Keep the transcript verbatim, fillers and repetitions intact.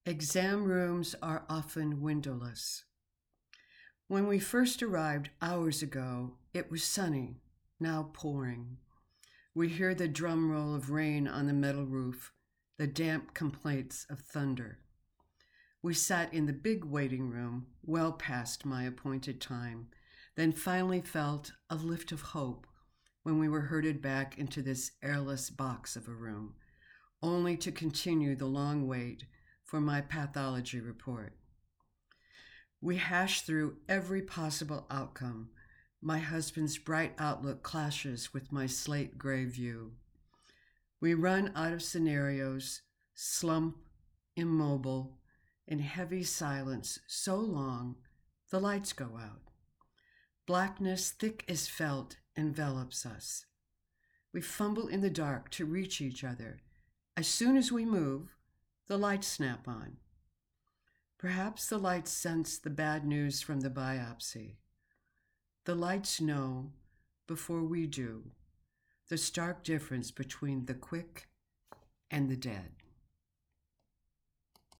Exam rooms are often windowless. When we first arrived hours ago, it was sunny, now pouring. We hear the drum roll of rain on the metal roof, the damp complaints of thunder. We sat in the big waiting room, well past my appointed time, then finally felt a lift of hope when we were herded back into this airless box of a room, only to continue the long wait for my pathology report. We hashed through every possible outcome. My husband's bright outlook clashes with my slate gray view. We run out of scenarios, slump, immobile, in heavy silence so long the lights go out. Blackness thick as felt envelops us. We fumble in the dark to reach each other. As soon as we move, the lights snap on. Perhaps the lights sense the bad news from the biopsy. The lights know, before we do, the stark difference between the quick and the dead.